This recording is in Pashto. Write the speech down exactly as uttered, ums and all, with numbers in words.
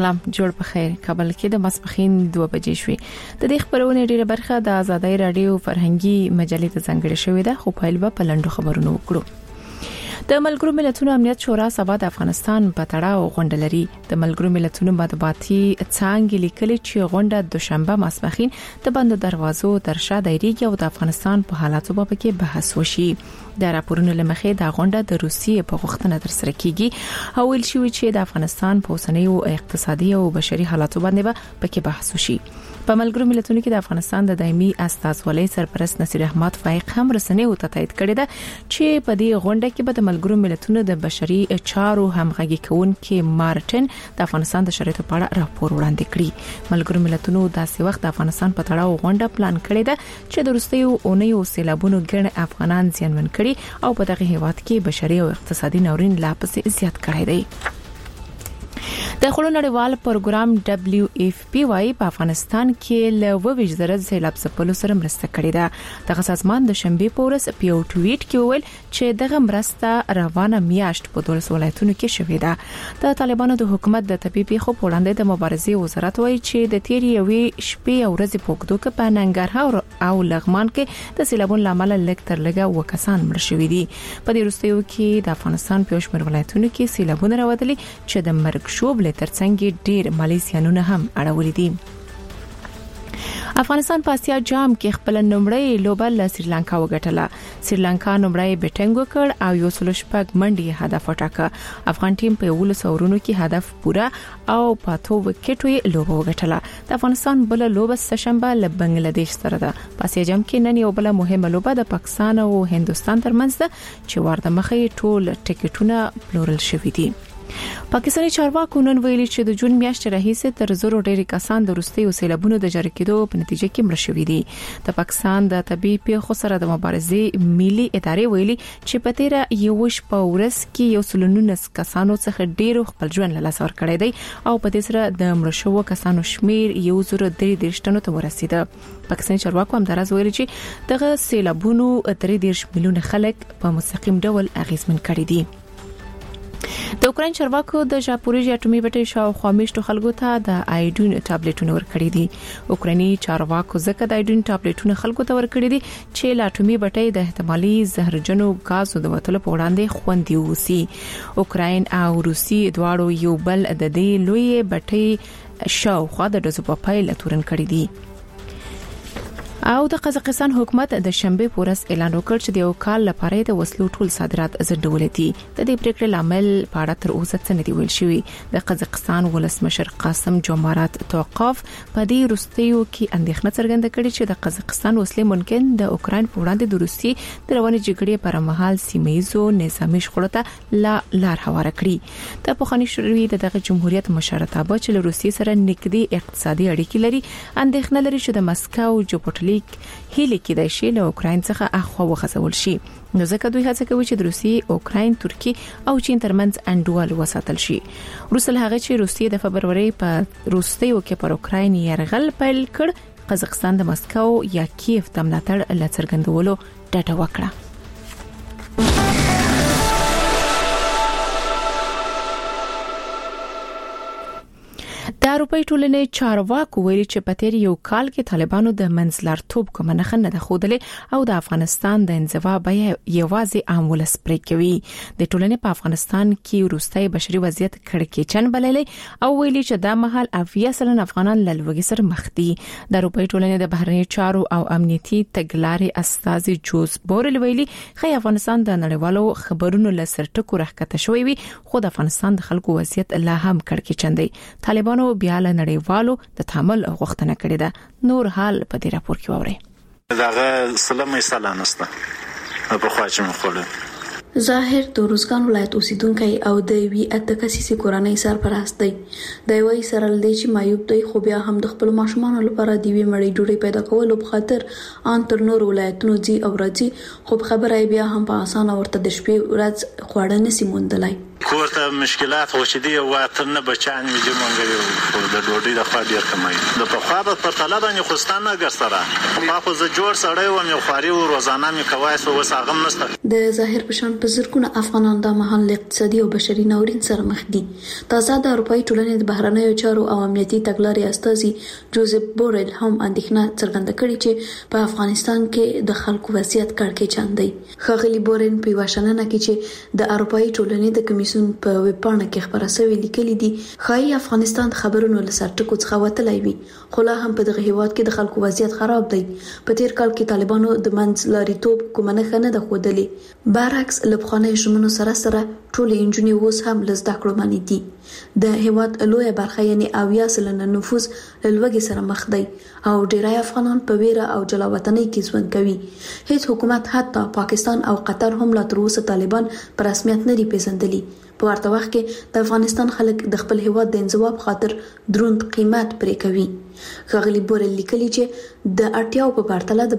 سلام جوړ په خیر. کابل کې د ماسپخین دوه بجې شوې. د دې خبرونه ډیره برخه د آزادۍ رادیو فرهنګي مجلې ته ځانګړې شوې ده، خو په لبا په لندو خبرونه وکړو. د ملګرو ملتونو امنیت شورا سبا د افغانستان په تړاو غونډه لري. د ملګرو ملتونو مطبوعاتي څانګې لیکلي چې غونډه دوشنبه ماسپخین د بندو دروازو ترشا دایریږي او د افغانستان په حالاتو په کې بحث وشي. د راپورونو لمخې د غونډه د روسیې په غوښتنه ترسره کیږي او ویل شوی چې د افغانستان په اوسنیو اقتصادي او بشري حالاتو باندې به پکې بحث وشي. په ملګرو ملتونو کې د افغانستان د دایمي استازولۍ سرپرست نصیر احمد فائق هم رسنیو ته تایید کړی ده چې په دې غونډه کې به د ملګرو ملتونو د بشري چارو همغږي کوونکي مارټن د افغانستان د شرایطو په اړه راپور وړاندې کړي. ملګرو ملتونو داسې وخت د افغانستان په تړاو غونډه پلان کړې ده چې د وروستیو اونیو سیلابونو ګڼ افغانان زیانمن کړي او په دغه هیواد کې بشري او اقتصادي ناورین لا پسې زیات کړی دی. د خلونو نړیوال پروګرام دبليو اف پی وايي په افغانستان کې له وویج زره سیلاب ځپلو سره مرسته کړې ده. دغه سازمان د شنبه پورس په یو ټویټ کې وویل چې دغه مرسته روانه میاشت په دولس ولایتونو کې شوې ده. د طالبانو د حکومت د طبي پیښو په وړاندې د مبارزې وزارت وایي چې د تیر یوې شپې او ورځې په وګړو کې په ننګرهار او لغمان کې د سیلابونو لامل لږ تر لږه وکسان مړ شوي دي. په دې وروستیو کې د افغانستان په شمېر ولایتونو کې سیلابونه راوتلي چې د مرګ شوب ترڅنګ ډیر مالي زیانونه هم اړولې دي. افغانستان په اسیا جام کې خپل نمبرې لوبه له سریلانکا وګټله. سریلانکا نمبرې بیټینګ وکړ او یو سل شپږ منډي هدف وټاکه. افغان ټیم په یو لس اورونو کې هدف پورا او پاتو وکټ یې لوبه وګټله. د افغانستان بل لوبه سشنبه له بنگلاديش سره ده. په اسیا جام کې نن یو بل مهمه لوبه د پاکستان او هندستان ترمنځ ده چې ورته مخې ټول ټیکټونه پلورل شوي دي. پاکستاني چارواکو نن ویلي چې د جون میاشتې راهیسې تر زرو ډېری کسان د وروستیو سیلابونو د جاری کېدو په نتیجه کې مړ شوي دي. د پاکستان د طبي پیښو سره د مبارزې ملي ادارې ویلي چې په تیر یو شپه ورځ کې یو سل نولس کسانو څخه ډېر خپل ژوند له لاسه ورکړی دی او په دې سره د مړ شوو کسانو شمیر یو زر درې دیرش تنو ته ورسیده. پاکستاني چارواکو هم دراز ویلي چې دغه سیلابونو درې دیرش میلیون خلک په مستقیم ډول اغیزمن کړي دي. د اوکرين چارواکو د ژاپوریژیا اټومي بټۍ شاوخوا میشتو خلکو ته د آیډین ټابلیټونه ورکړي دي. اوکراني چارواکو ځکه د آیډین ټابلیټونه خلکو ته ورکړي دي چې لا اټومي بټۍ د احتمالي زهرجنو غازو د وټلو په وړاندې خوندي وسی. اوکراین او روسي دواړو یو بل د دې لوی بټۍ شاوخوا د دزو په پایله تورن کړي دي. او د قزاقستان حکومت د شنبه پورس اعلان وکړ چې د یو کال لپاره د وسلو ټول صادرات ځنډول دي. د دې پریکړې لامل په اړه تر اوسه څه نه دی ویل شوی. د قزاقستان ولسمشر قاسم جومارات توقف په دې وروستیو کې اندېښنه څرګنده کړې چې د قزاقستان وسلې ممکن د اوکراین په وړاندې د روسي د رواني جګړې پر مهال سیمایزو نظامي شخړو ته لا لار هواره کړې. د پخوانی شوروي دغه جمهوریت مشرتابه چې له روسي سره نږدې اقتصادي اړیکې لري اندېښنه لري چې د مسکو جوپټلی هیله کې د شي له اوکراین څخه اخوا وغځول شي. نو ځکه دوی هڅه کوي چې د روسیې، اوکراین، ترکی او چین ترمنځ انډول وساتل شي. روسل هغه چې روسیې د فبرवरी په روسیې کې پر اوکراین يرغل پیل کړ، قزاقستان د مسکو یا کیف د ملاتړ لڅرګندولو ډاډه وکړه. د اروپای ټولنې چارواکو ویلي چې په تیر یو کال کې طالبانو د منځلارتوب کوم نه نه خوده او د افغانستان د انزوا به یوازې عام ولس پرې کوي. د ټولنې په افغانستان کې وروستي بشري وضعیت کړکېچن بللې او ویلي چې د محل اویا سلن افغانان لږ سره مخ دي. د اروپای ټولنې د بهرنی چارو او امنیتي تګلارې استاذ جوز بورل ویلي خي افغانستان د نړیوالو خبرونو لسرټکو راکته شوی وي خو د افغانستان د خلکو وضعیت لا هم کړکېچن دی. طالبانو بیا له نړیوالو د تعامل غوښتنه کړې ده. نور حال په دې راپور کې ووري. داغه سلامي سلامسته په خواچم خوله ظاهر د روزګان ولایت اوسیدونکو او د وی اتکاسي کورنۍ سرپرست دی. د وی سره لدی چې مایوب دی خو بیا هم د خپل ماشومان لپاره دی وی مړی ډوډۍ پیدا کولو په خاطر ان تر نور ولایتونو دی او راځي خو خبره بیا هم په اسانه ورته د شپې ورځ خوړه نسی موندلای. کوړه مشکلات خو چې دی واتر نه بچان ویجه مونږ د ډوډۍ د خوا ډیر کمای د په خوا په طلب باندې خوستانه ګرځره ما خو زه جوړ سړی و مې خوري او روزانه مې کوای سو وساغم نشته د ظاهر پشان په زرګونه افغانان د محل اقتصادي او بشري ناورین سره مخ دي. تازه د اروپאי ټولنې د بهرنیو چارو او امنیتي تګلارې استازي جوزف بورل هم اندېښنه څرګنده کړې چې په افغانستان کې د خلکو وضعیت کړکېچن دی. ښاغلي بورن په واشنګټن کې چې د اروپאי ټولنې د کمیسیون په ویبپاڼه کې خبره شوې لیکلي دي خایي افغانستان خبرونو له سرټکو څخه وتلی وي خو لا هم په دغه هیواد کې د خلکو وضعیت خراب دی. په تیر کال کې طالبانو د منځلاریتوب کومه نښه نه ده ښودلې. برعکس له پخوانیو ژمنو سره سره ټولې نجونې اوس هم له زده کړو منې دي. د هیواد لویه برخه یعنی اویا سلنه نفوس له لوږې سره مخ دی او ډیری افغانان په ویره او جلاوطنۍ کې ژوند کوي. هیڅ حکومت حتی پاکستان او قطر هم لا تر اوسه طالبان په رسمیت نه دي پیژندلي. په ورته وخت کې د افغانستان خلک د خپل هیواد د انزوا خاطر دروند قیمت پرې کوي. ښاغلي بورل لیکلي چې د اړتیاو په پرتله د